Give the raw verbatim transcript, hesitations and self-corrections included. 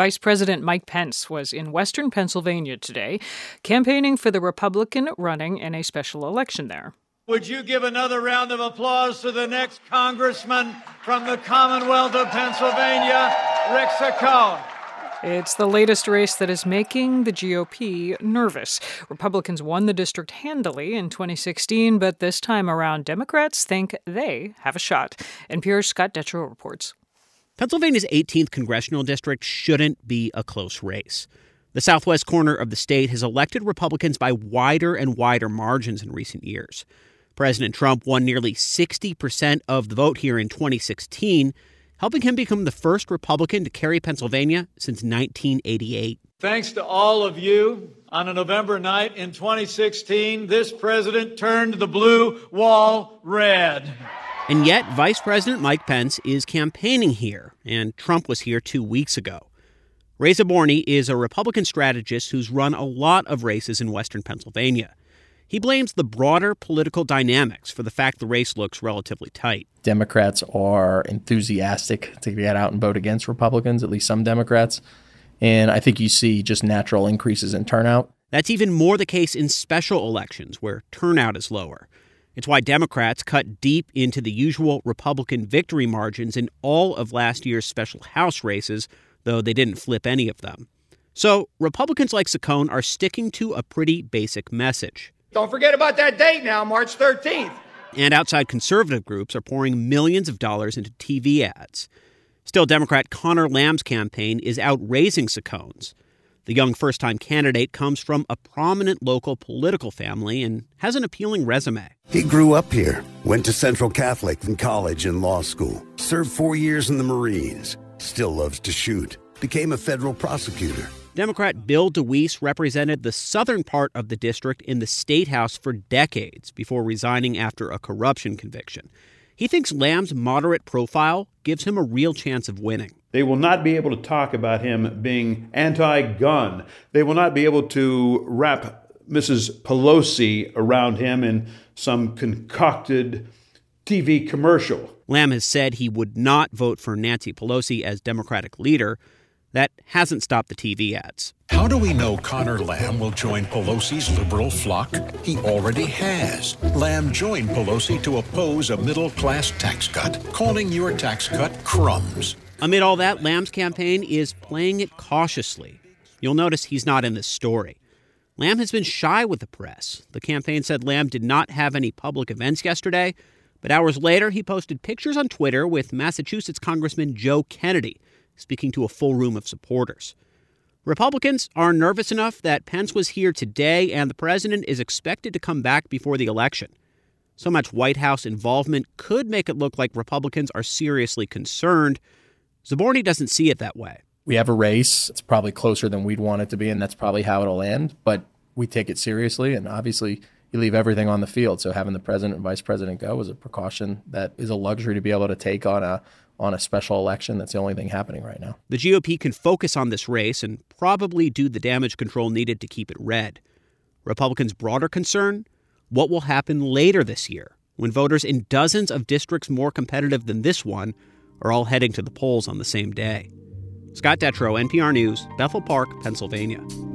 Vice President Mike Pence was in western Pennsylvania today, campaigning for the Republican running in a special election there. Would you give another round of applause to the next congressman from the Commonwealth of Pennsylvania, Rick Saccone? It's the latest race that is making the G O P nervous. Republicans won the district handily in twenty sixteen, but this time around, Democrats think they have a shot. N P R's Scott Detrow reports. Pennsylvania's eighteenth congressional district shouldn't be a close race. The southwest corner of the state has elected Republicans by wider and wider margins in recent years. President Trump won nearly sixty percent of the vote here in twenty sixteen, helping him become the first Republican to carry Pennsylvania since nineteen eighty-eight. Thanks to all of you, on a November night in twenty sixteen, this president turned the blue wall red. And yet, Vice President Mike Pence is campaigning here, and Trump was here two weeks ago. Ray Zaborny is a Republican strategist who's run a lot of races in western Pennsylvania. He blames the broader political dynamics for the fact the race looks relatively tight. Democrats are enthusiastic to get out and vote against Republicans, at least some Democrats. And I think you see just natural increases in turnout. That's even more the case in special elections, where turnout is lower. It's why Democrats cut deep into the usual Republican victory margins in all of last year's special House races, though they didn't flip any of them. So Republicans like Saccone are sticking to a pretty basic message. Don't forget about that date now, March thirteenth. And outside conservative groups are pouring millions of dollars into T V ads. Still, Democrat Connor Lamb's campaign is outraising Saccone's. The young first-time candidate comes from a prominent local political family and has an appealing resume. He grew up here, went to Central Catholic and college and law school, served four years in the Marines, still loves to shoot, became a federal prosecutor. Democrat Bill DeWeese represented the southern part of the district in the state house for decades before resigning after a corruption conviction. He thinks Lamb's moderate profile gives him a real chance of winning. They will not be able to talk about him being anti-gun. They will not be able to wrap Missus Pelosi around him in some concocted T V commercial. Lamb has said he would not vote for Nancy Pelosi as Democratic leader. That hasn't stopped the T V ads. How do we know Connor Lamb will join Pelosi's liberal flock? He already has. Lamb joined Pelosi to oppose a middle-class tax cut, calling your tax cut crumbs. Amid all that, Lamb's campaign is playing it cautiously. You'll notice he's not in this story. Lamb has been shy with the press. The campaign said Lamb did not have any public events yesterday, but hours later he posted pictures on Twitter with Massachusetts Congressman Joe Kennedy, speaking to a full room of supporters. Republicans are nervous enough that Pence was here today and the president is expected to come back before the election. So much White House involvement could make it look like Republicans are seriously concerned. Zaborny doesn't see it that way. We have a race. It's probably closer than we'd want it to be, and that's probably how it'll end. But we take it seriously, and obviously you leave everything on the field. So having the president and vice president go is a precaution that is a luxury to be able to take on a on a special election. That's the only thing happening right now. The G O P can focus on this race and probably do the damage control needed to keep it red. Republicans' broader concern? What will happen later this year when voters in dozens of districts more competitive than this one are all heading to the polls on the same day? Scott Detrow, N P R News, Bethel Park, Pennsylvania.